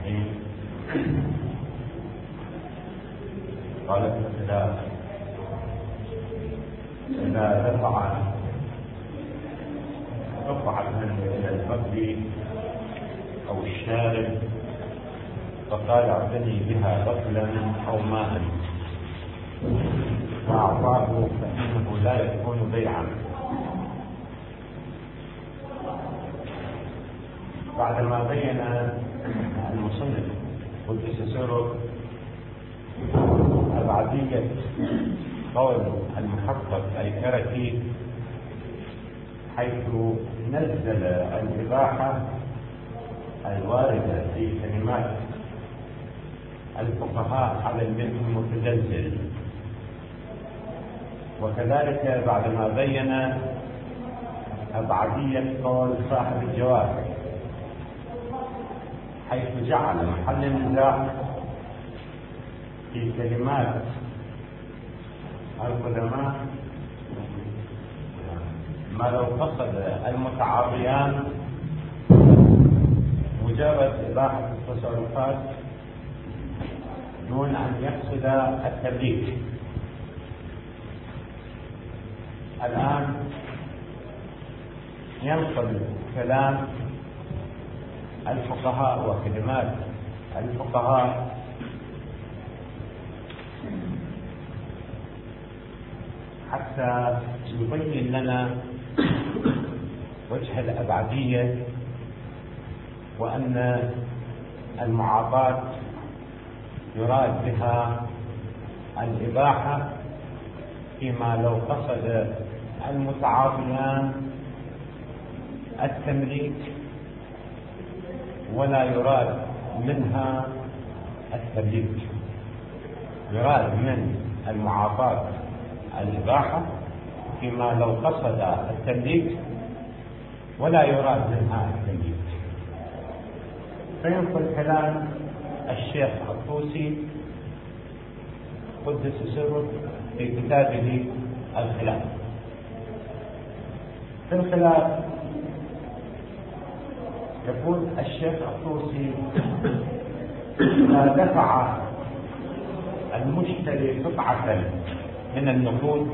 الرحيم. قال ابن خلاف: إذا دفع قطعة إلى المبني أو الشارب فقال اعتني بها غسلا أو ماء فأعطاه فإنه لا يكون بيعا. بعدما بين المصنف قدس سره أبعدية قول المحقق الكركي حيث نزل الإباحة الواردة في كلمات الفقهاء على المتزلزل، وكذلك بعدما بين أبعدية قول صاحب الجواب حيث جعل محل النزاع في كلمات القدماء ما لو قصد المتعاطيان مجرد إباحة التصرفات دون أن يقصد التبليغ. الآن ينقل كلام الفقهاء وكلمات الفقهاء حتى يبين لنا وجه الأبعدية، وأن المعاطاة يراد بها الإباحة فيما لو قصد المتعاطيان التمليك، ولا يراد منها التمليك. يراد من المعاطاة الإباحة فيما لو قصد التمليك، ولا يراد منها التمليك. فينقل كلام الشيخ الطوسي قدس سره في كتابه الخلاف. في الخلاف يقول الشيخ الطوسي: إذا دفع المشتري قطعة من النقود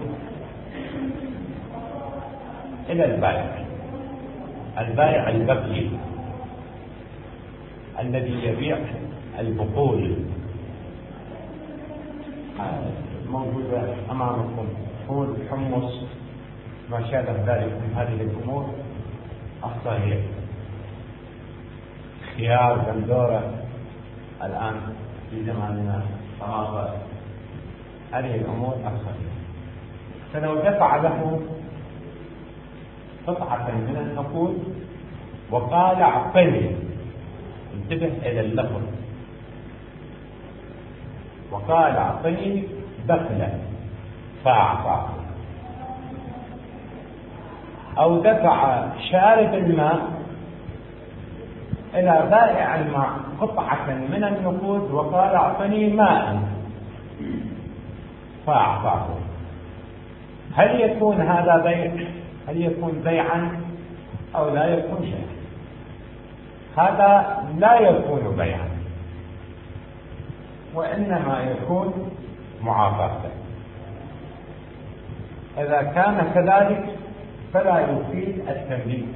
إلى البائع البقي الذي يبيع البقول موجودة أمامكم، فول، حمص، ما شابه ذلك من هذه الأمور الصحيحة، خيار، بندورة الآن في زماننا، طماطم، هذه الأمور الصحيحة. فلو دفع له قطعة من النقود وقال اعطني، انتبه إلى اللفظ، وقال اعطني بخلة فأعطاه، أو دفع شارب الماء إلى بائع الماء قطعة من النقود وقال اعطني ماء فأعطاه، هل يكون هذا بيع؟ هل يكون بيعا أو لا يكون شيئا؟ هذا لا يكون بيعا، وإنما يكون معاطاة. إذا كان كذلك فلا يفيد التمليك،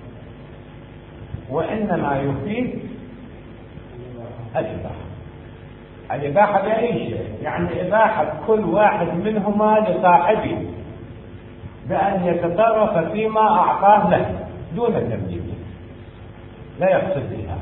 وإنما يفيد الإباحة. الإباحة بأي شيء، يعني إباحة كل واحد منهما لصاحبه بأن يتصرف فيما أعطاه له دون تمليك، لا يقصد بها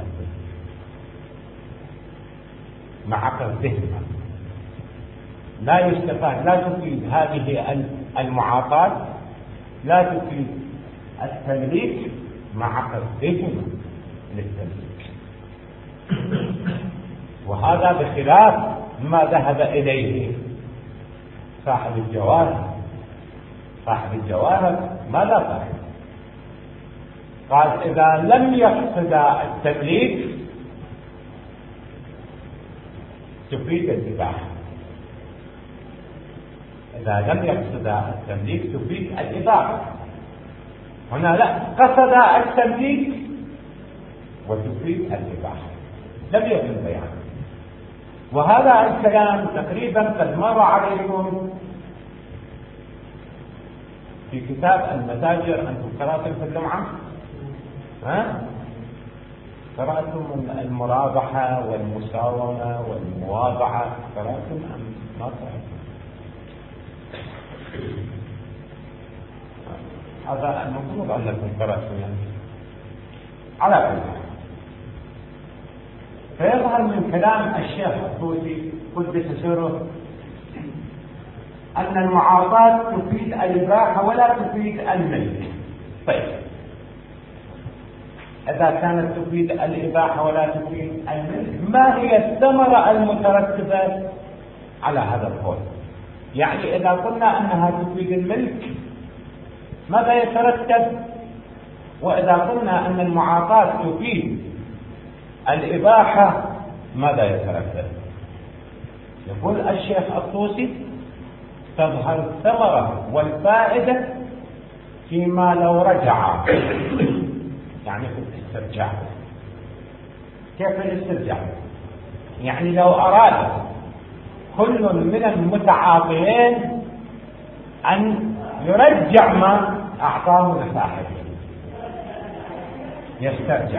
مع قصدهما. لا يستفاد، لا تفيد هذه المعاطاة، لا تفيد التمليك مع قصدهما للتمليك. وهذا بخلاف ما ذهب إليه صاحب الجواهر. صاحب الجواهر ماذا قال؟ قال إذا لم يقصد التمليك تفيد الإباحة. إذا لم يقصد التمليك تفيد الإباحة. هنا لا، قصد التمليك وتفيد الإباحة. لم يكن بيعا. وهذا الكلام تقريبا قد مر عليكم في كتاب المتاجر. أنتم قرأتم في الجمعة؟ قرأتم المرابحة والمساومة والمواضعة؟ قرأتم أم ما قرأتم؟ هذا المفروض أنكم قرأتم يعني. على كل حال، فيظهر من كلام الشيخ الطوسي قدس سره أن المعاطاة تفيد الإباحة ولا تفيد الملك. طيب، إذا كانت تفيد الإباحة ولا تفيد الملك، ما هي الثمرة المترتبة على هذا القول؟ يعني إذا قلنا أنها تفيد الملك ماذا يترتب؟ وإذا قلنا أن المعاطاة تفيد الإباحة ماذا يترتب؟ يقول الشيخ الطوسي: تظهر الثمرة والفائدة فيما لو رجع، يعني في الاسترجاع. كيف الاسترجاع؟ يعني لو أراد كل من المتعاطيين أن يرجع ما أعطاه لصاحبه، يسترجع.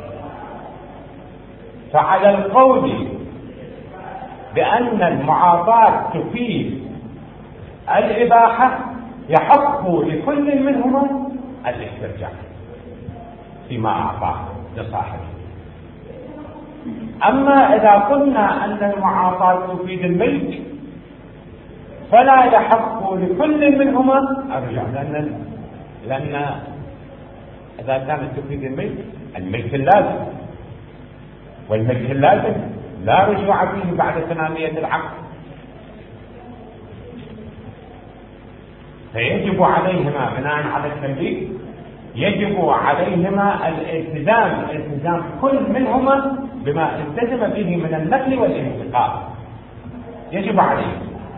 فعلى القول بأن المعاطاة تفيد الإباحة يحق لكل منهما الاسترجاع فيما أعطاه لصاحبه. أما إذا قلنا أن المعاطاة تفيد الملك فلا يحق لكل منهما الرجوع، لأن إذا كانت تفيد الملك اللازم، والملك اللازم لا رجوع فيه بعد تمامية العقد، فيجب عليهما بناء على التنبيه يجب عليهما الالتزام كل منهما بما التزم به من النقل والانتقال، يجب عليه.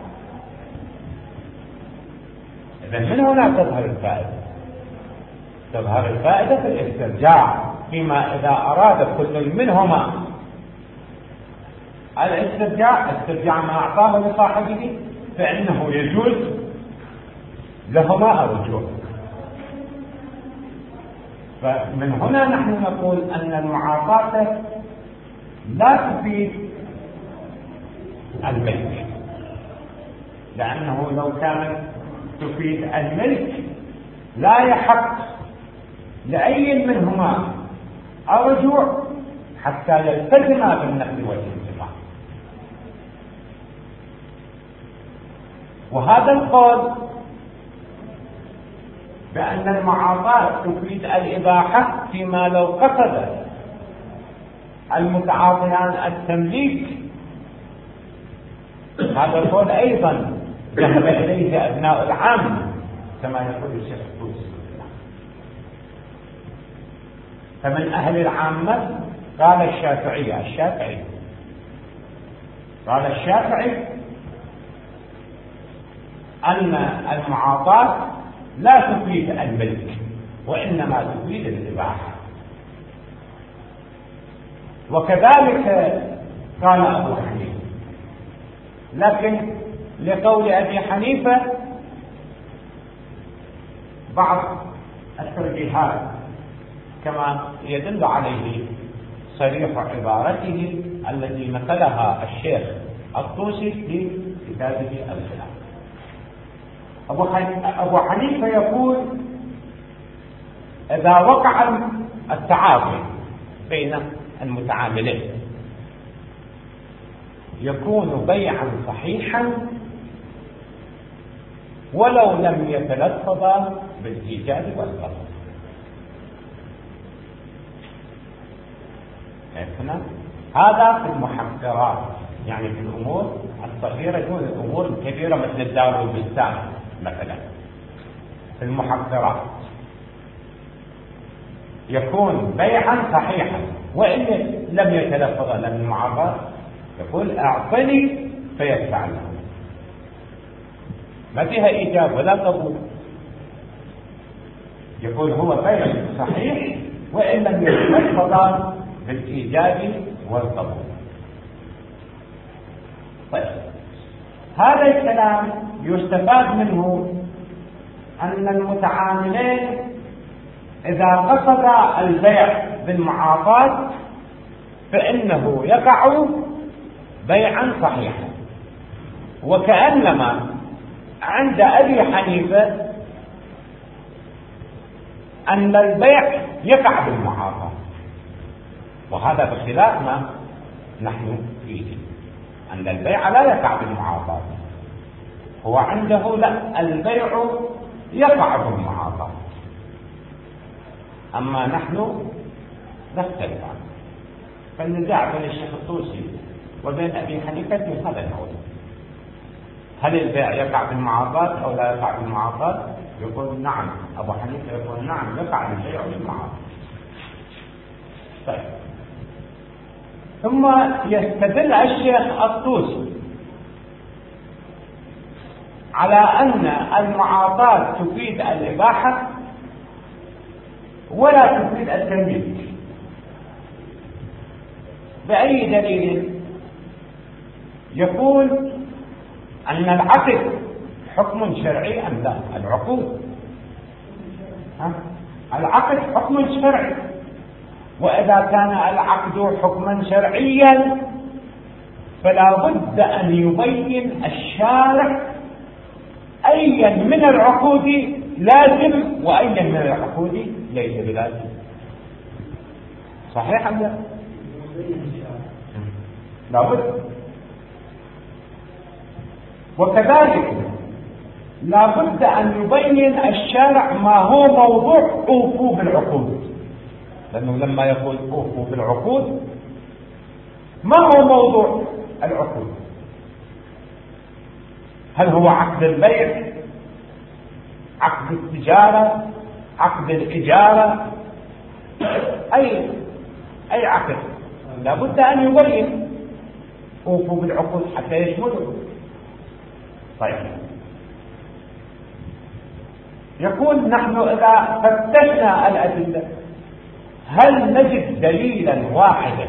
إذن من هنا تظهر الفائدة في الاسترجاع، فيما إذا أراد كل منهما استرجاع ما أعطاه لصاحبه فإنه يجوز لهما الرجوع. فمن هنا نحن نقول أن المعاطاة لا تفيد الملك، لأنه لو كانت تفيد الملك لا يحق لأي منهما الرجوع حتى يلتزم بالنقل والانتقال. وهذا القول بأن المعاطاة تفيد الإباحة فيما لو قصد المتعاطيان التمليك، هذا القول أيضا ذهب إليه أبناء العامة كما يقول الشيخ الطوسي. فمن أهل العامة قال الشافعي أن المعاطاة لا تفيد الملك وإنما تفيد الإباحة. وكذلك قال أبو حنيفة، لكن لقول أبي حنيفة بعض الترجيحات كما يدل عليه صريح عبارته التي نقلها الشيخ الطوسي في كتابه الخلاف. أبو حنيفة يقول: إذا وقع التعاطي بين المتعاملين يكون بيعا صحيحا ولو لم يتلفظا بالإيجاب والقبول. هذا في المحقرات، يعني في الأمور الصغيرة دون الأمور الكبيرة مثل الدار والبستان مثلا. في المحقرات يكون بيعا صحيحا وإن لم يتلفظ لم المعاطاة، يقول: أعطني فيدفع له، ما فيها إيجاب ولا قبول، يقول هو بيع صحيح وإن لم يتلفظ بالإيجاب والقبول. طيب، هذا الكلام يستفاد منه أن المتعاملين إذا قصد البيع بالمعاطاة فإنه يقع بيعا صحيحا، وكأنما عند أبي حنيفة أن البيع يقع بالمعاطاة، وهذا بخلاف ما نحن فيه، أن البيع لا يقع بالمعاطاة. هو عنده لا، البيع يقع بالمعاطاة، أما نحن نختلف عنه. فالنزاع بين الشيخ الطوسي وبين أبي حنيفة في هذا النوع، هل البيع يقع بالمعاطاة أو لا يقع بالمعاطاة؟ يقول نعم، أبو حنيفة يقول نعم يقع البيع بالمعاطاة. طيب، ثم يستدل الشيخ الطوسي على أن المعاطاة تفيد الإباحة ولا تفيد التمليك. بأي دليل؟ يقول أن العقد حكم شرعي أم لا؟ العقود العقد حكم شرعي، وإذا كان العقد حكما شرعيا فلا بد أن يبين الشارع أيا من العقود لازم وأيا من العقود ليس بلازم. صحيح أم لا؟ لا بد. وكذلك لا بد أن يبين الشارع ما هو موضوع أوفوا بالعقود، لأنه لما يقول أوفوا بالعقود ما هو موضوع العقود؟ هل هو عقد البيع، عقد التجارة، عقد الإجارة، أي عقد؟ لا بد أن يبين أوفوا بالعقود حتى يشمله. طيب، يقول نحن إذا فتشنا الأدلة هل نجد دليلا واحدا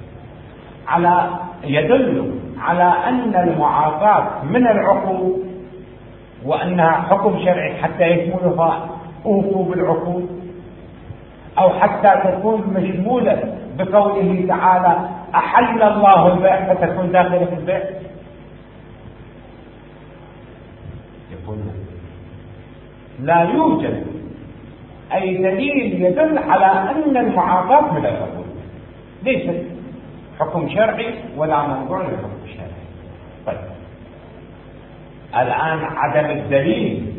يدل على أن المعاطاة من العقود وأنها حكم شرعي حتى يشملها أوفوا بالعقود، أو حتى تكون مشمولة بقوله تعالى أحل الله البيع فتكون داخلة في البيع؟ يقول لا يوجد أي دليل يدل على أن المعاطاة من العقود ليست حكم شرعي ولا موضوع للحكم الشرعي. طيب، الآن عدم الدليل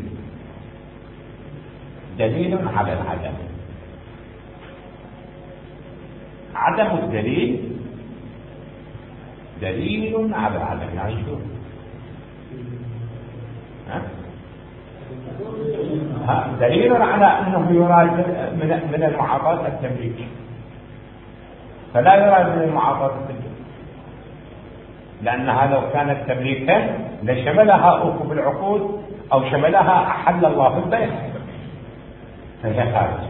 دليل على العدم. عدم الدليل دليل على العدم. يعني شو؟ دليل على أنه يراد من المعاطاة التمليك، فلا يراد من المعاطاة التمليك، لأنها لو كانت تمليكا لشملها أوفوا بالعقود أو شملها أحل الله البيع، فهي خارج.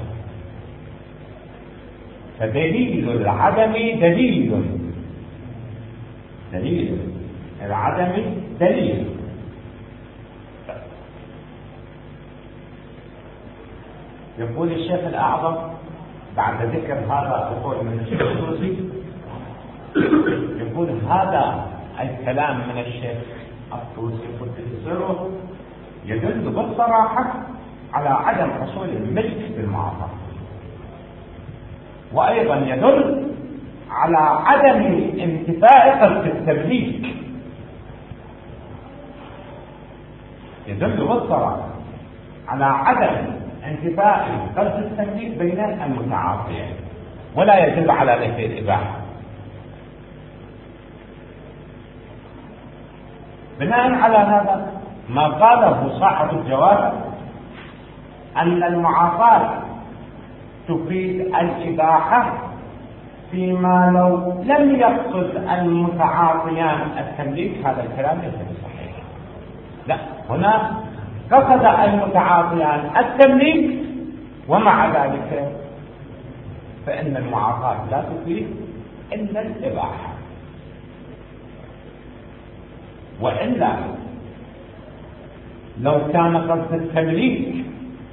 فدليل العدم دليل العدم دليل. يقول الشيخ الأعظم بعد ذكر هذا القول من الشيخ الطوسي، يقول هذا الكلام من الشيخ الطوسي قدس سره يدل بالصراحة على عدم حصول الملك بالمعاطاة، وأيضا يدل على عدم انتفاء قصد التمليك، يدل بالصراحة على عدم انتفاء قصد التمليك بين المتعاطيين، ولا يدل على نفي الإباحة. بناء على هذا ما قاله صاحب الجواب أن المعاطاة تفيد الإباحة فيما لو لم يقصد المتعاطيان التمليك، هذا الكلام ليس بصحيح. لا، هنا قصد المتعاطيان التمليك، ومع ذلك فإن المعاطاة لا تفيد إلا الإباحة. وإلا لو كان قصد التمليك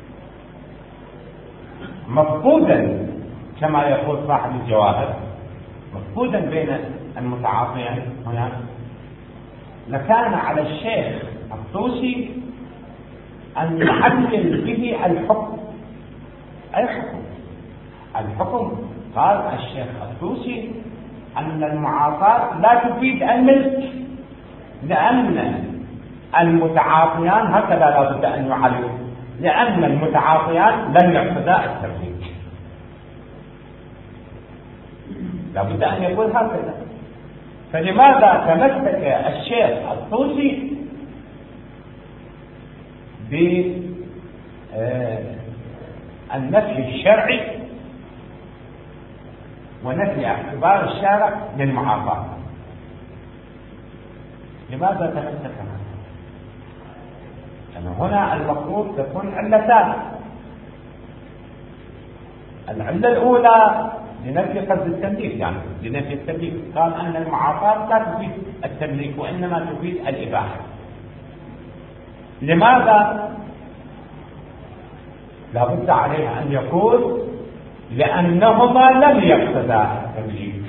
مفقودا كما يقول صاحب الجواهر، مفقودا بين المتعاطيين هنا، لكان على الشيخ الطوسي أن يعلل به الحكم. أي حكم؟ الحكم قال الشيخ الطوسي أن المعاطاة لا تفيد الملك، لأن المتعاطيان هكذا لا بد أن يعلل، لأن المتعاطيان لم يقصدا التمليك، لا بد أن يقول هكذا. فلماذا تمسك الشيخ الطوسي بالنفي الشرعي ونفي اعتبار الشارع للمعاطاة؟ لماذا تمسك هذا؟ لأن هنا المفروض تكون علتان. العلة الأولى لنفي قصد التمليك، يعني لنفي التمليك، قال أن المعاطاة لا تفيد التمليك وإنما تفيد الإباحة. لماذا؟ لا بد عليه أن يقول لأنهما لم يقصدا التمليك،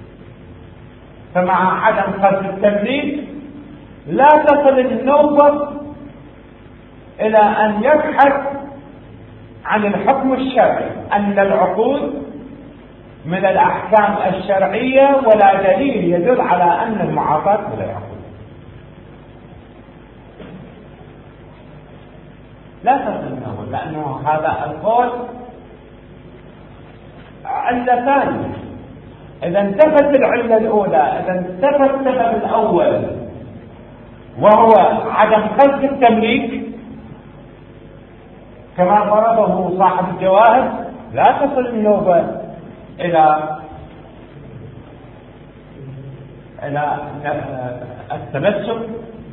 فمع عدم قصد التمليك لا تصل النوبة إلى أن يبحث عن الحكم الشرعي، أن العقود من الأحكام الشرعية ولا دليل يدل على أن المعاطاة من العقود. لا تصل النوبة، لأنه هذا القول علة ثانية. إذا انتفت العلة الأولى، إذا انتفى السبب الأول وهو عدم قصد التمليك كما ضربه صاحب الجواهر، لا تصل النوبة إلى التمسك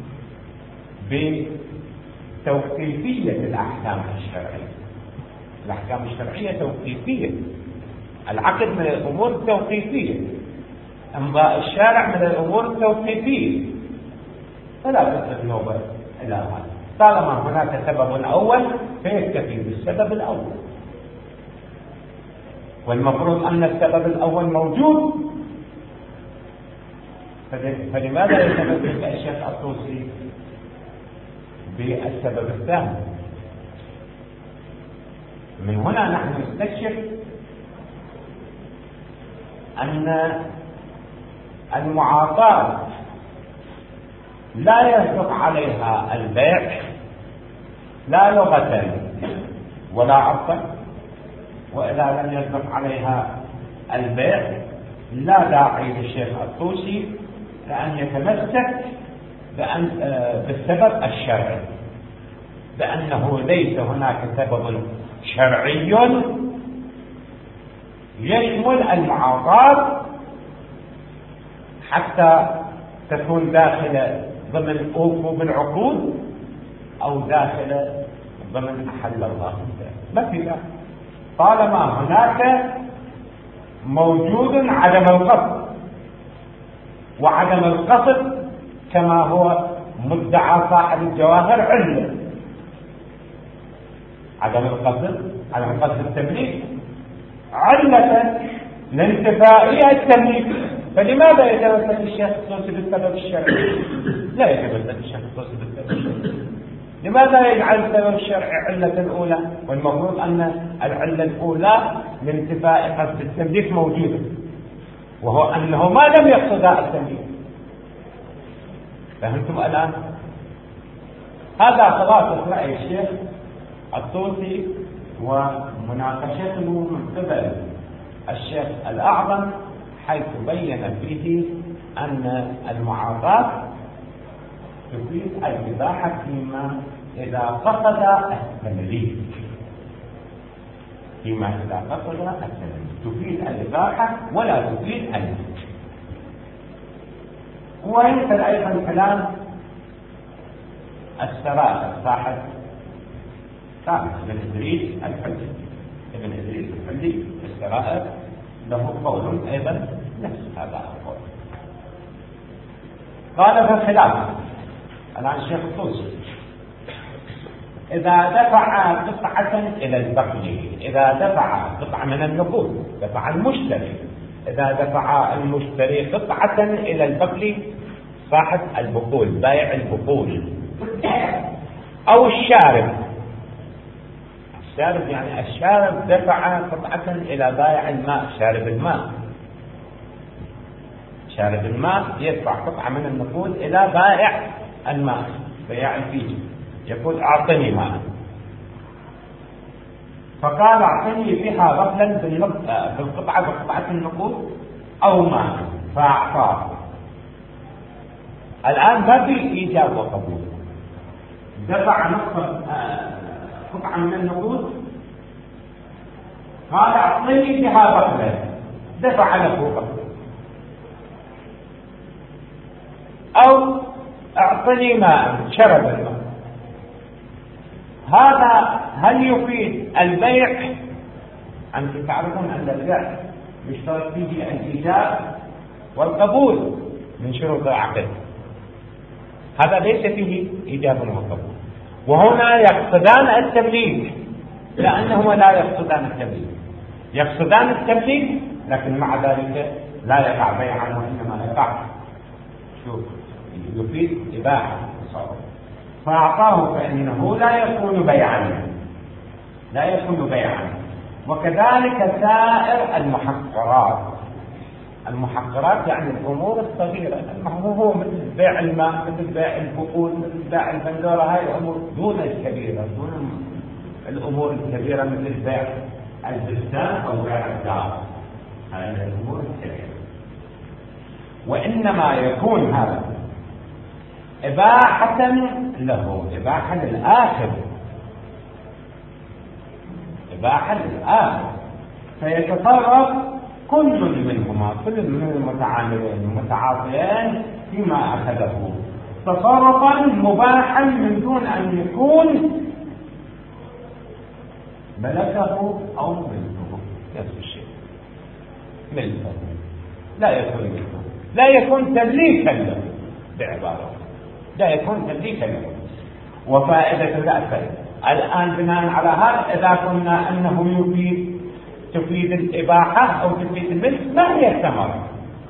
بتوقيفية الأحكام الشرعية. الأحكام الشرعية توقيفية، العقد من الأمور التوقيفية، إمضاء الشارع من الأمور التوقيفية، فلا تصل النوبة إلى هذا. طالما هناك سبب أول فيكتفي بالسبب الأول، والمفروض أن السبب الأول موجود. فلماذا يتمسك الشيخ الطوسي بالسبب الثاني؟ من هنا نحن نستكشف أن المعاطاة لا يصدق عليها البيع لا لغة ولا عرفا، وإذا لم يصدق عليها البيع لا داعي للشيخ الطوسي لأن يتمسك بالسبب الشرعي، بأنه ليس هناك سبب شرعي يشمل المعاطاة حتى تكون داخلة ضمن أوفوا بالعقود أو داخلة ضمن أحل الله. ما في ذلك، طالما هناك موجود عدم القصد، وعدم القصد كما هو مدعى صاحب الجواهر علة. عدم القصد، عدم قصد التمليك علة لانتفائها التمليك. فلماذا يتمسك الشيخ الطوسي بالسبب الشرعي؟ لا يتمسك الشيخ الطوسي بالسبب الشرعي. لماذا يجعل السبب الشرعي علة الأولى، والمفروض أن العلة الأولى لانتفاء قصد التمليك موجودة، وهو أنه ما لم يقصدا التمليك. فهمتم الآن؟ هذا خلاصة رأي الشيخ الطوسي ومناقشته من قبل الشيخ الأعظم، حيث بين فيه أن المعاطاة تفيد الإباحة فيما إذا قصد التمليك، فيما إذا قصد التمليك تفيد الإباحة ولا تفيد الملك. ويمثل أيضا كلام السرائر صاحب ابن إدريس الحلي. ابن إدريس الحلي السرائر له قول أيضا نفس هذا القول. قال فالخلاف الآن الشيخ الطوسي إذا دفع قطعة إلى البقل، إذا دفع قطعة من النقود، دفع المشتري، إذا دفع المشتري قطعة إلى البقل صاحب البقول بائع البقول، أو الشارب يعني الشارب دفع قطعة إلى بائع الماء، شارب الماء يدفع قطعة من النقود إلى بائع الماء، بياع الفيل، يقول أعطني ماء، فقال أعطني بها بخلا بالقطعة بقطعة النقود أو ماء، فأعطاه. الآن ما في إيجاب وقبول، دفع نصف قطعة من النقود، قال أعطني بها بخلا، دفع له بخلا، أو أعطني ماء، شرب الماء. هذا هل يفيد البيع؟ أنتم تعرفون أن البيع يشترط فيه الإيجاب والقبول من شروط العقد، هذا ليس فيه إيجاب وقبول، وهنا يقصدان التمليك، لأنهما لا يقصدان التمليك، يقصدان التمليك لكن مع ذلك لا يقع بيعا، وإنما يقع يفيد إباحة التصرف. فأعطاه فإنه لا يكون بيعا، وكذلك سائر المحقرات يعني الأمور الصغيرة، هو مثل بيع الماء، مثل بيع البقول، مثل بيع البندورة، هاي الأمور دون الكبيرة، دون الأمور الكبيرة مثل بيع البستان أو بيع الدار، هاي الأمور الكبيرة. وإنما يكون هذا إباحة له، إباحة للآخر، فيتصرف كل من المتعاملين المتعاطيين فيما أخذه تصرفا مباحا من دون أن يكون ملكه أو ملكه، نفس الشيء، ملكه لا يكون ملكه، لا يكون تمليكا له، بعبارة لا يكون تمليكا له. وفائدة ذلك الآن بناء على هذا، إذا قلنا أنه تفيد الإباحة أو تفيد الملك، ما هي الثمرة؟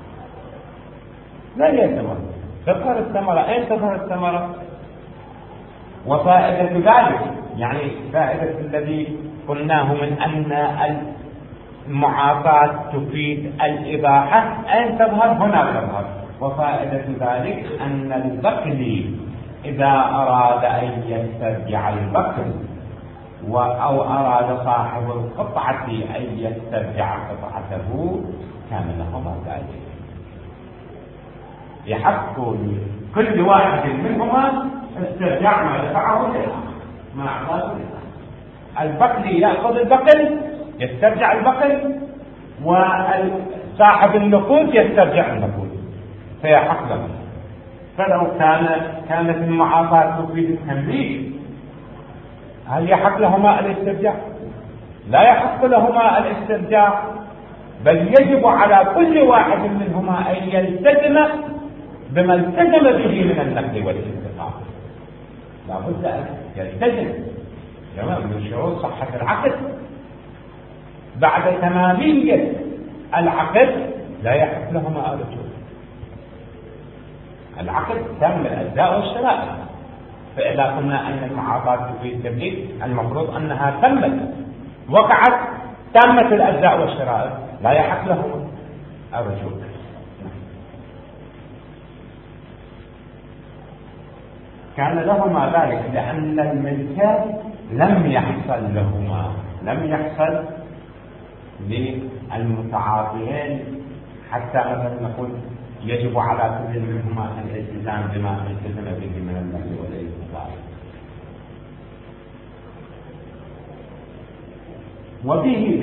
تظهر الثمرة، أين تظهر الثمرة؟ وفائدة ذلك يعني فائدة الذي قلناه من أن المعاطاة تفيد الإباحة، أين تظهر؟ هنا تظهر. وفائدة ذلك أن البقل إذا أراد أن يسترجع البقل أو أراد صاحب القطعة أن يسترجع قطعته، كان لهما ذلك، يحق كل واحد منهما استرجاع ما دفعه للآخر، ما أعطاه للآخر. البقل يأخذ البقل، يسترجع البقل، وصاحب النقود يسترجع النقود، فيحق له. فلو كانت المعاطاة تفيد التمليك، هل يحق لهما الاسترجاع؟ لا يحق لهما الاسترجاع، بل يجب على كل واحد منهما أن يلتزم بما التزم به من النقد والانتقام، لا بد أن يلتزم من شروط صحة العقد. بعد تمامية العقد لا يحق لهما الرجوع، العقد تم الأجزاء والشرائط. فإذا قلنا أن المعاطاة تفيد التمليك، المفروض أنها تمت، وقعت، تمت الأجزاء والشرائط، لا يحق لهما الرجوع. كان لهما ذلك لأن الملك لم يحصل لهما، لم يحصل للمتعاطيين، حتى مثلا نقول يجب على كل منهما الالتزام بما التزم به من النهي والانتقام. وبه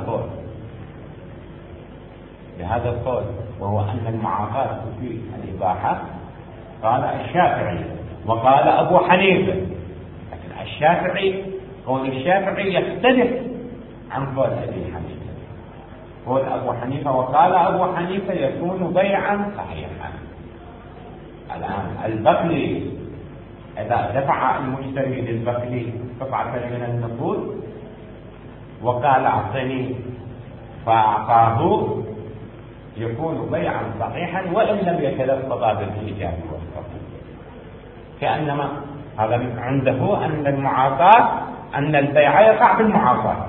بهذا القول وهو أن المعاطاة تفيد الإباحة قال الشافعي وقال أبو حنيفة. لكن الشافعي، قول الشافعي يختلف عن قول أبي حنيفة. هو أبو حنيفة. وقال أبو حنيفة يكون بيعا صحيحا. الآن البقلي إذا دفع المشتري للبقلي قطعة من النقود وقال أعطني فأعطاه، يكون بيعا صحيحا وإن لم يتلفظ بالإيجاب والقبول. كأنما هذا عنده أن المعاطاة، أن البيع يقع بالمعاطاة،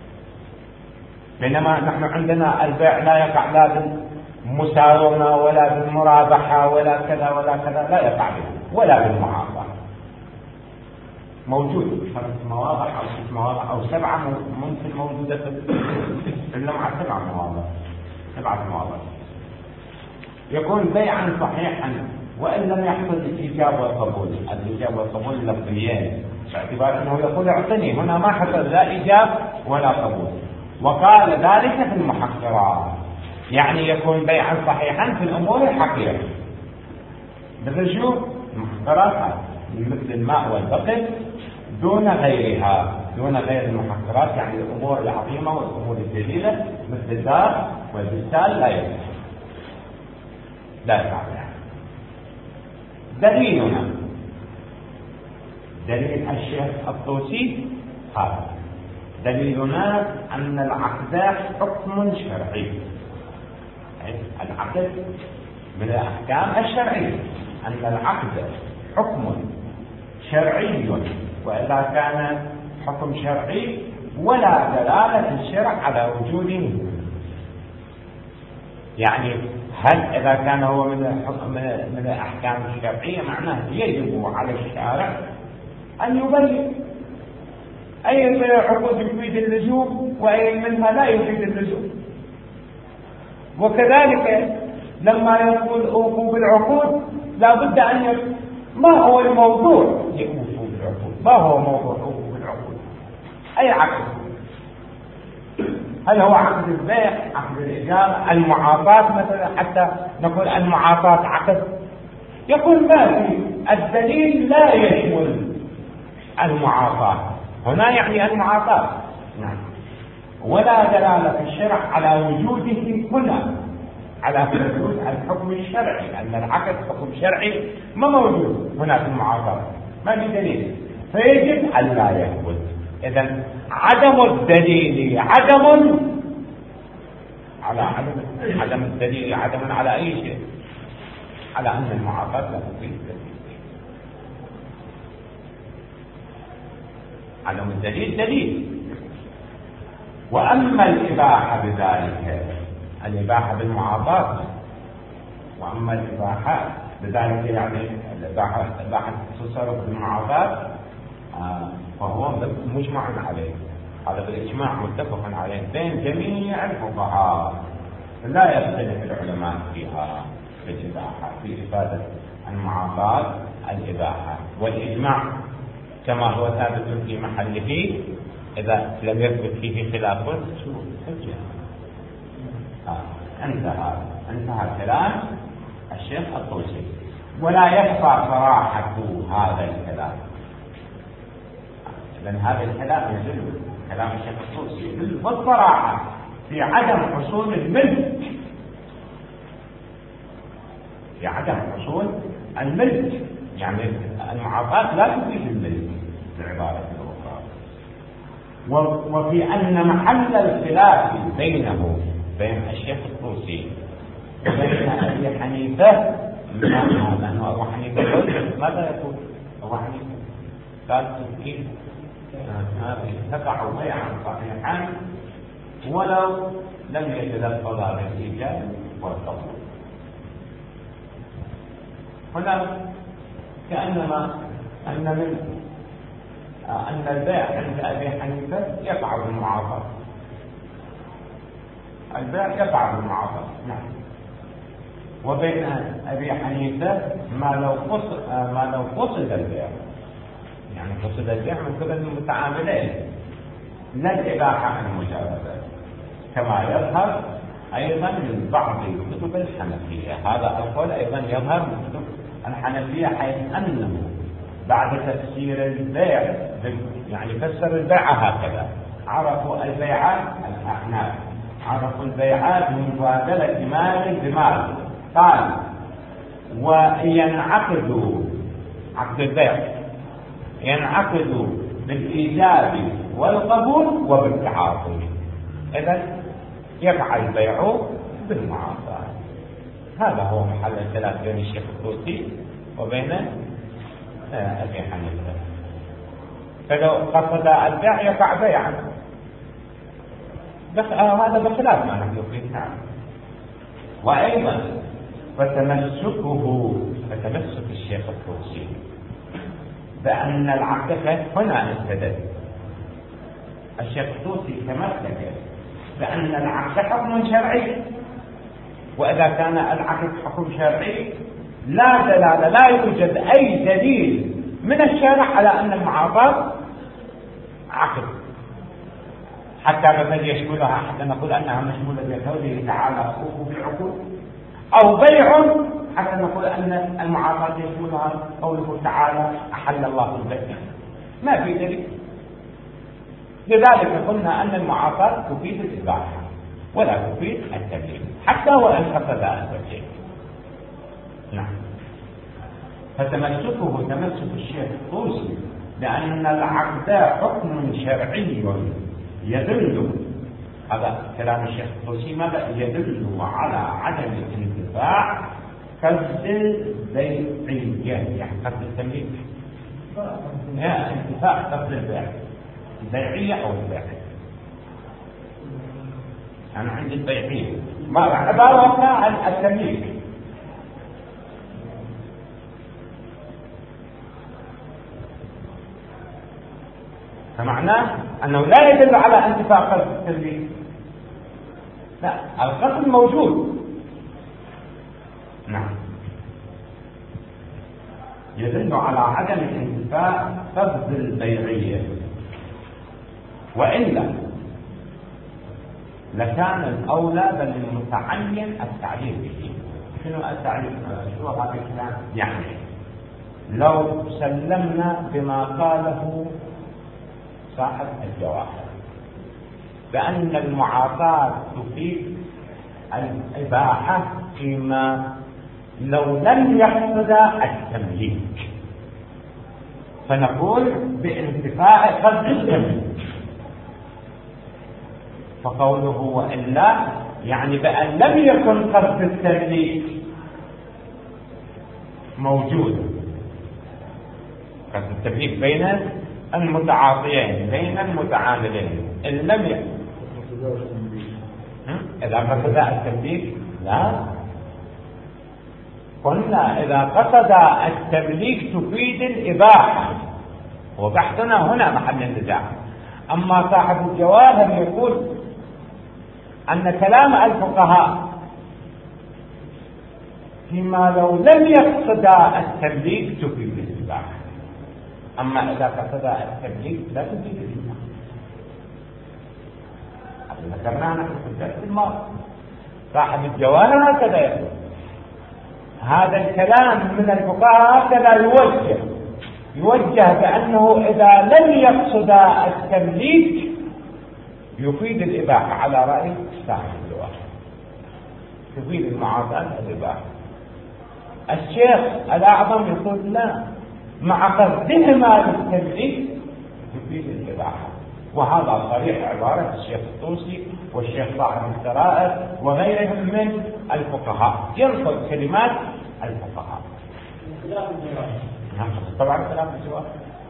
بينما نحن عندنا البيع لا يقع لا بالمساومة ولا بالمرابحة ولا كذا ولا كذا، لا يقع به ولا بالمعاطاة. موجود 5 مواضع أو 6 مواضع أو 7 ممكن موجودة في اللمعة 7 مواضع يكون بيعا صحيحا وإن لم يحصل الإيجاب والقبول. الإيجاب والقبول لفظيين باعتبار أنه يقول اعطني، هنا ما حصل لا إيجاب ولا قبول. وقال ذلك في المحقرات، يعني يكون بيعا صحيحا في الأمور الحقيرة. مثل شو المحقرات؟ مثل الماء والبقل دون غيرها، دون غير المحقرات، يعني الأمور العظيمة والأمور الجليلة مثل الدار والبستان لا يصح، لا يفعل. دليلنا دليل الشيخ الطوسي هذا دليلنا أن العقد حكم شرعي. العقد من الأحكام الشرعية، أن العقد حكم شرعي، وإذا كان حكم شرعي ولا دلالة الشرع على وجوده. يعني هل إذا كان هو من الأحكام الشرعية معناه يجب على الشارع أن يبين أي من العقود يفيد اللزوم وأي منها لا يفيد اللزوم. وكذلك لما يقول أوفوا بالعقود لا بد أن ما هو الموضوع يوفوا بالعقود؟ ما هو موضوع أوفوا بالعقود؟ أي عقد؟ هل هو عقد البيع، عقد الإيجار، المعاطاة مثلا؟ حتى نقول المعاطاة عقد، يقول ما في الدليل لا يشمل المعاطاة هنا، يعني المعاطاة نعم، ولا دلالة الشرع على وجوده هنا، على وجود الحكم الشرعي، أن العقد حكم شرعي ما موجود هنا في المعاطاة، ما في دليل، فيجب أن لا يثبت. إذن عدم الدليل عدم على عدم الدليل عدم على أي شيء، على أن المعاطاة لا تفيد الدليل. عدم الدليل دليل. وأما الإباحة بذلك، الإباحة بالمعاطاة، وأما الإباحة بذلك يعني الإباحة تصرف بالمعاطاة فهو مجمع عليه، هذا بالإجماع متفق عليه بين جميع الفقهاء، لا يختلف العلماء فيها في الإباحة، في إفادة المعاطاة الإباحة. والإجماع كما هو ثابت في محله، إذا لم يثبت فيه خلاف شو حجة. انتهى كلام الشيخ الطوسي، ولا يخفى صراحة هذا الكلام. لأن هذا الكلام يدل، كلام الشيخ الطوسي يدل بالصراحة في عدم حصول الملك، في عدم حصول الملك، يعني المعاطاة لا تفيد الملك بعبارة أخرى. وفي أن محل الخلاف بينه بين الشيخ الطوسي وبين أبي حنيفة، لأنه أبو حنيفة ماذا يقول؟ أبو حنيفة قال كيف تقع بيعا صحيحا ولو لم يتلفظ بالإيجاب والقبول. هنا كأنما أن البيع عند أبي حنيفة يقع بالمعاطاة، البيع يقع بالمعاطاة نعم. وبين أبي حنيفة ما لو قصد البيع، يعني قصد البيع من قبل المتعاملين، لا الإباحة المجردة، كما يظهر أيضا من بعض كتب الحنفية. هذا القول أيضا يظهر من كتب الحنفية، حيث أنه بعد تفسير البيع، يعني فسر البيع هكذا، عرفوا البيع الأحناف عرفوا البيعات مبادلة مال بمال. قال وينعقد عقد البيع ينعقد بالإيجاب والقبول وبالتعاطي. إذن يقع البيع بالمعاصاة. هذا هو محل الخلاف بين الشيخ الطوسي وبين أبي حنيفة. فلو قصد البيع يقع بيعا، بس هذا بخلاف ما نحن فيه. نعم. وأيضا فتمسك الشيخ الطوسي بأن العقد هنا استدل. الشيخ الطوسي تمسك بأن العقد حكم شرعي، وإذا كان العقد حكم شرعي لا دلالة، لا يوجد أي دليل من الشارع على أن المعاصاة عقد، حتى مثلا يشملها، حتى نقول أنها مشمولة بقوله تعالى أوفوا بالعقود، أو بيع حتى نقول أن المعاصاة يشملها قوله تعالى أحل الله البيع. ما في دليل. لذلك قلنا أن المعاصاة تفيد الإباحة ولا تفيد التبليغ حتى وإن قصد التبليغ. نعم. فتمسكه تمسك الشيخ الطوسي لأن العقد حكم شرعي يدل، هذا كلام الشيخ الطوسي، ماذا يدل على عدم انتفاع قصد البيعية، يعني قصد التمليك، انتفاع قصد البيع البيعية أو البيعية. أنا عندي البيعية ما عبارة عن التمليك. فمعناه أنه لا يدل على انتفاع قصد التمليك، لا، القصد موجود. نعم. يدل على عدم انتفاع قصد البيعية، وإلا لكان الأولى بل المتعين التعليل به. شنو التعليل؟ شو هذا الكلام؟ يعني لو سلمنا بما قاله صاحب الجواهر بأن المعاصاة تفيد الإباحة فيما لو لم يقصد التمليك، فنقول بانتفاع قصد التمليك. فقوله وإلا يعني بأن لم يكن قصد التمليك موجود، قصد التمليك بين المتعاطيين بين المتعاملين، إن لم يكن إذا قصد التمليك لا، قلنا إذا قصد التمليك تفيد الإباحة، وبحثنا هنا محل النزاع. أما صاحب الجواهر يقول أن كلام الفقهاء فيما لو لم يقصد التمليك تفيد الإباحة، أما إذا قصد التمليك لا تفيد الإباحة. ذكرناها نحن في الدرس الماضي. صاحب الجواهر هكذا يقول، هذا الكلام من الفقهاء هكذا يوجه بأنه إذا لم يقصد التمليك يفيد الإباحة على رأي صاحب الجواهر، تفيد المعاصاة الإباحة. الشيخ الأعظم يقول لا، مع قصدهما للتمليك تفيد الإباحة، وهذا صريح عبارة الشيخ الطوسي والشيخ صاحب السرائر وغيرهم من الفقهاء، ينقل كلمات الفقهاء. طبعا خلاف الجواب،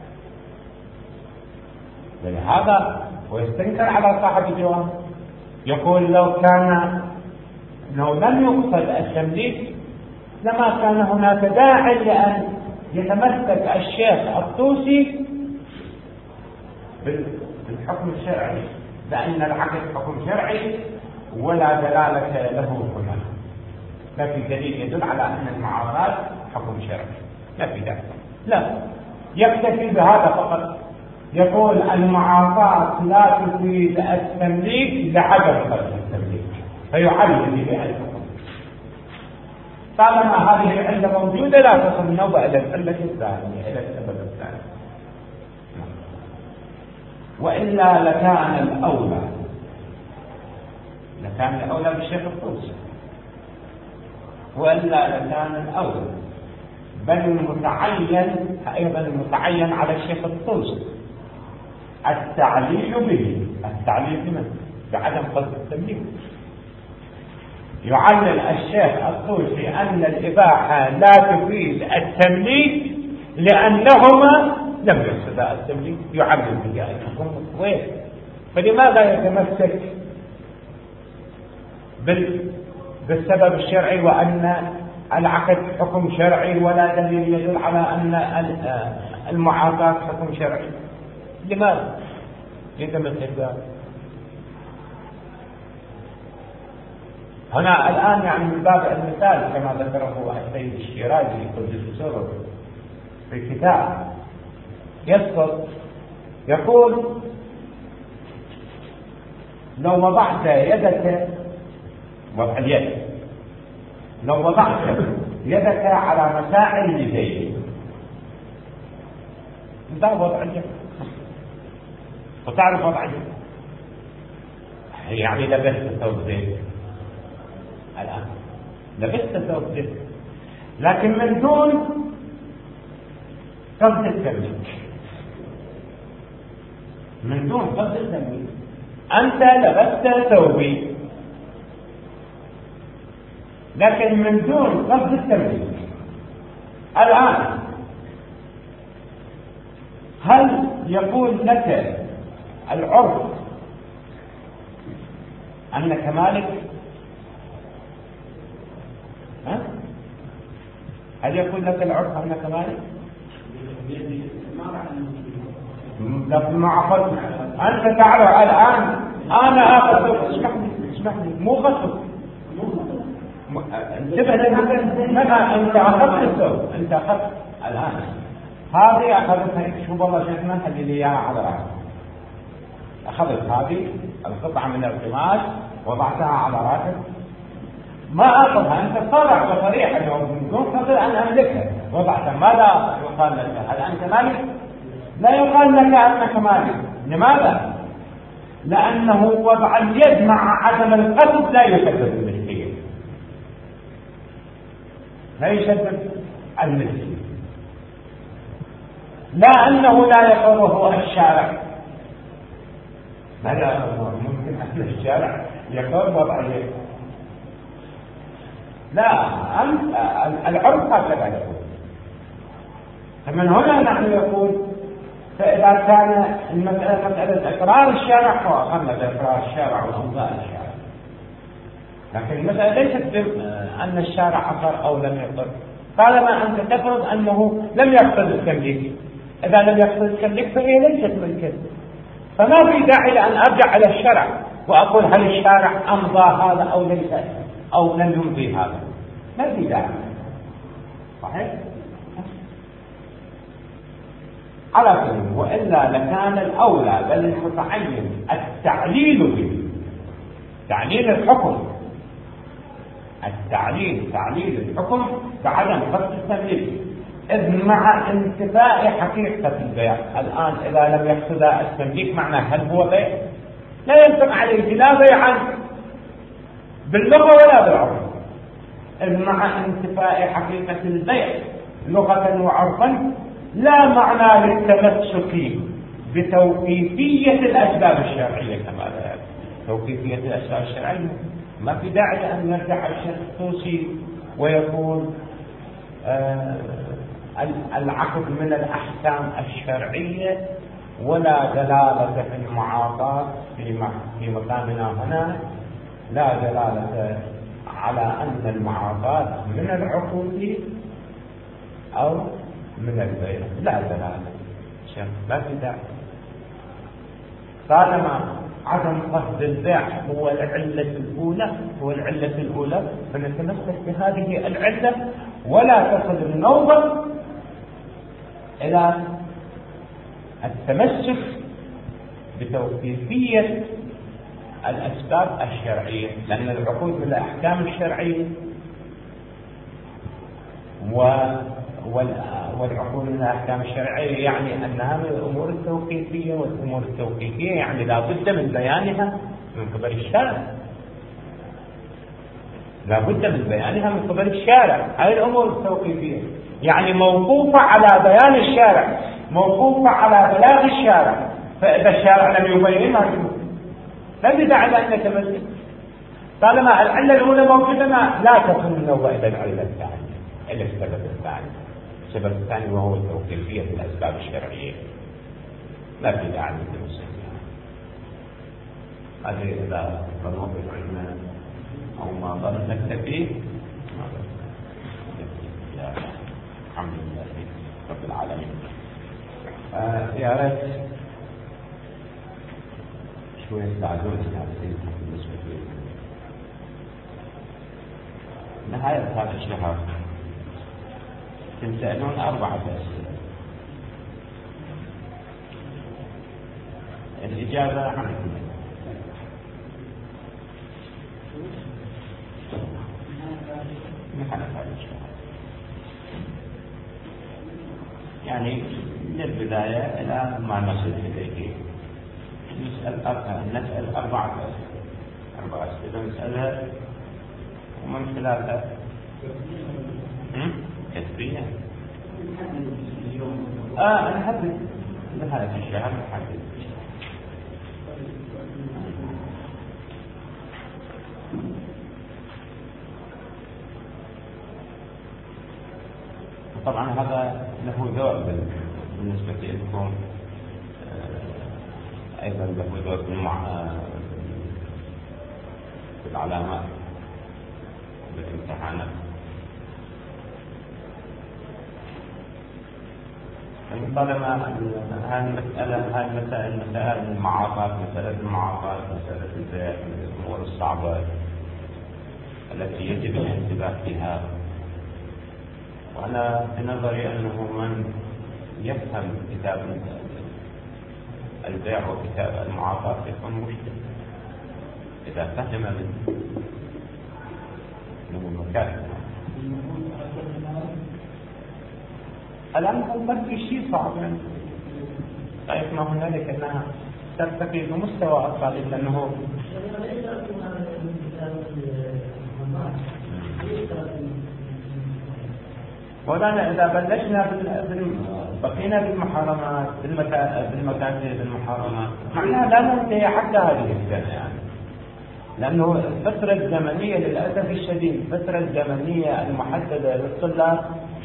ولهذا ويستنكر على صاحب الجواب، يقول لو لم يقصد التمليك لما كان هناك داعي لأن يتمسك الشيخ الطوسي بالحكم الشرعي، لأن العقد حكم شرعي ولا دلالة له هنا، ما في دليل يدل على أن المعاصاة حكم شرعي، ما في ذلك. لا، يكتفي بهذا فقط، يقول المعاصاة لا تفيد التمليك لعدم قصد التمليك، فيعلل به الحكم. طالما هذه العلة موجودة لا تصل النوبة إلى العلة الثانية، إلى السبب الثاني. وإلا لكان لكان الأولى بالشيخ الطوسي، وإلا لكان الأولى، بل المتعين أيضا المتعين على الشيخ الطوسي التعليل به. التعليل بمن؟ بعدم قصد التمليك. يعلل الشيخ الطوسي أن الإباحة لا تفيد التمليك لأنهما لم يقصدا التمليك، يعلل به الحكم وين. فلماذا يتمسك بالسبب الشرعي وأن العقد حكم شرعي ولا دليل يدل على أن المعاطاة حكم شرعي؟ لماذا يتمسك ذلك؟ هنا الآن يعني من باب المثال كما ذكره السيد الشيرازي قدس سره في كتاب يسقط، يقول: لو وضعت يدك، وضع اليد، لو وضعت يدك على مساع اليدين، ده وضع اليد، وتعرف وضع اليد يعني لبست ثوب زيت، الآن لبست ثوب زيت، لكن من دون قصد التمليك، من دون قصد التمليك. أنت لبست ثوبي لكن من دون قصد التمليك. الآن هل يقول لك العرف أنك مالك؟ هل يقول لك العرف أنك مالك؟ لكن ما أخذ. أنت تعرف الآن أنا أخذ، اسمح لي مو غصب، انتبه لما أنت أخذت الثوب، أنت أخذت الآن هذه أخذتها، شوف والله شيخنا خلي لي إياها على رأسك، أخذت هذه القطعة من القماش وضعتها على رأسك، ما أخذها، أنت صرح بصريح أنه من دون قبل أن أملكها وضعتها، ماذا يقال لك؟ هل أنت مالك؟ لا يقال لك أنك مالك. لماذا؟ لأنه وضع اليد مع عدم القصد لا يسبب الملكية، لا يسبب الملكية، لا أنه لا يقره الشارع، لا ممكن أن الشارع يقر وضع اليد، لا، العرف هكذا يقول. فمن هنا نحن يقول فإذا كان المسألة مسألة إقرار الشارع فأخذنا بإقرار الشارع وإمضاء الشارع، لكن المسألة ليست أن الشارع أقر أو لم يقر، طالما أنت تفرض أنه لم يقصد التمليك. إذا لم يقصد التمليك فهي ليست ملكا، فما في داعي لأن أرجع إلى الشرع وأقول هل الشارع أمضى هذا أو ليس أو لم يمضي هذا، ما في داعي. صحيح؟ على كل، وإلا لكان الأولى بل المتعين التعليل به، تعليل الحكم، تعليل الحكم بعدم قصد التمليك، إذ مع انتفاء حقيقة البيع. الآن إذا لم يقصد التمليك معناه هل هو بيع؟ لا ينطق عليه لا بيعا باللغة ولا بالعرف، إذ مع انتفاء حقيقة البيع لغة وعرفا لا معنى للتمسك بتوقيفية الأسباب الشرعية. كما ذلك توقيفية الأسباب الشرعية ما في داعي أن يرجع الشيخ الطوسي ويقول العقد من الأحكام الشرعية ولا دلالة في المعاطاة في مقامنا هنا، لا دلالة على أن المعاطاة من العقود أو من البيع، لا دلالة، ما في داعي. طالما عدم قصد البيع هو العلة الأولى فنتمسك بهذه العلة ولا تصل النوبة إلى التمسك بتوقيفية الأسباب الشرعية، لأن العقود من الأحكام الشرعية والعقود من الأحكام الشرعية يعني أنها من الأمور التوقيفية، والأمور التوقيفية يعني لا بد من بيانها من قبل الشارع. لا بد من بيانها من قبل الشارع. هذه الأمور التوقيفية يعني موقوفة على بيان الشارع، موقوفة على بلاغ الشارع. فإذا الشارع لم يبينها لا بداعي أن نتمسك. طالما العلة الأولى موجودة لا تكون النوبة إلى العلة الثانية إلا السبب الثاني. السبب الثاني وهو التوقيفية في الأسباب الشرعية، لا بداعي للتمسك. هذه إذا نوقف عندنا أو ما ظل نكتفي. الحمد لله رب العالمين. يا ريت شوية تعزون التعزيز بالنسبة لي. نهاية هذا الشهر تسألون 4 أسئلة. الإجابة عنكم. نحن هذا الشهر يعني من البداية إلى ما نصل إليه نسأل 4 أسئلة نسألها ومن خلالها كثيرا نحدد نهاية الشهر نحدد. طبعا هذا له دور بالنسبة لكم، أيضا له دور في العلامات بالامتحانات. طالما هذه المسائل مسائل المعاطات، مسألة المعاطات، مسألة البيع من الأمور الصعبة التي يجب الانتباه فيها. وأنا بنظري أنه من يفهم كتاب البيع وكتاب المعاطاة يكون مشكل إذا فهم من المكاتب. الآن ما في شيء صعب يعني. طيب ما هنالك أنها ترتقي بمستوى الطالب لأنه ولانا إذا بلشنا بقينا بالمحرمات بالمكاتب المحرمات معناها لا ننتهي حتى هذه السنة يعني. لأنه الفترة الزمنية للأسف الشديد الفترة الزمنية المحددة للطلاب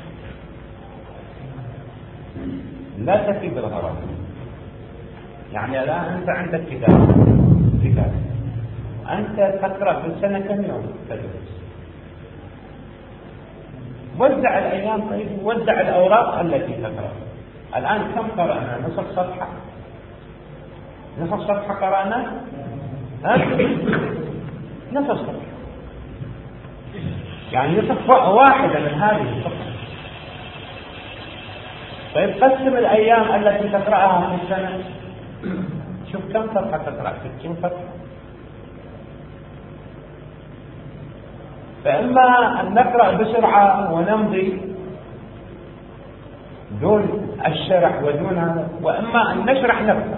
لا تفي بالغرض. يعني الآن أنت عندك كتاب أنت تقرأ في السنة كم يوم تدرس؟ وزع الأيام. طيب وزع الأوراق التي تقرأ. الآن كم قرأنا؟ نصف صفحة قرأنا؟ نصف صفحة يعني نصف واحدة من هذه الصفحة. طيب قسم الأيام التي تقرأها في السنة. شوف كم صفحة تقرأ؟ 60 صفحة. فإما أن نقرأ بسرعة ونمضي دون الشرح ودون هذا، وإما أن نشرح نفسه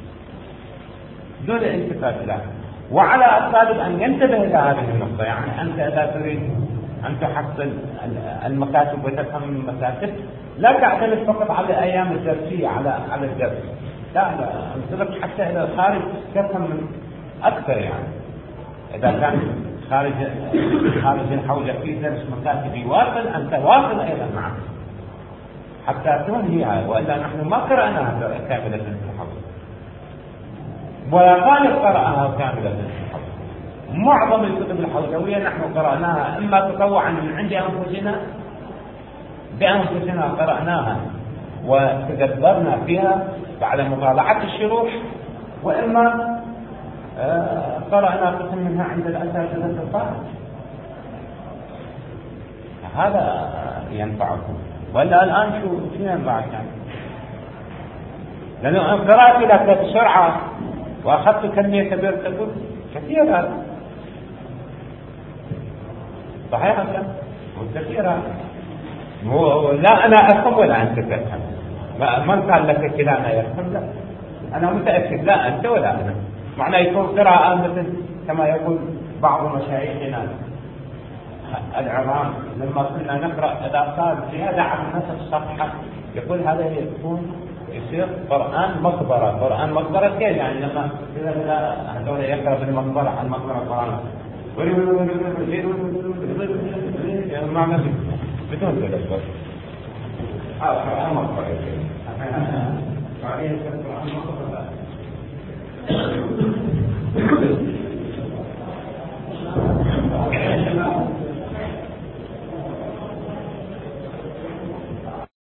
دون الالتفات له. وعلى الطالب أن ينتبه إلى هذه النقطة. يعني أنت إذا تريد أن تحصل المكاتب وتفهم المكاتب لا تعتمد فقط على الأيام الدرسية على الدرس، لا انطلق حتى إلى الخارج تفهم من أكثر. يعني إذا كان خارج الحوزة في درس مكاتب يواصل أن تواصل أيضا معه حتى تنهيها، وإلا نحن ما قرأناها كاملة في الحوزة ولا طالب قرأها كاملة في الحوزة. معظم الكتب الحوزوية نحن قرأناها إما تطوعا من عند أنفسنا بأنفسنا قرأناها وتدبرنا فيها بعد مطالعة الشروح، وإما قرأنا قسم منها عند الأساتذة الخارج. هذا ينفعكم. ولا الآن شو ينفعك يعني؟ لأنه أنا قرأت لك بسرعة وأخذت كمية كبيرة تقول كثير هذا صحيح هذا وكثير هذا. لا أنا أفهم ولا أنت تفهم. من قال لك كلانا يفهم؟ لا أنا متأكد لا أنت ولا أنا. معناه يكون قراءة مثل كما يقول بعض مشايخنا العراق لما كنا نقرأ إذا صار زيادة عن نصف صفحة يقول هذا يصير قرآن مقبرة. قرآن مقبرة كيف يعني؟ لما هذول يقرأ بالمقبرة عن مقبرة القرآن ما بدون تدبر. قرآن مقبرة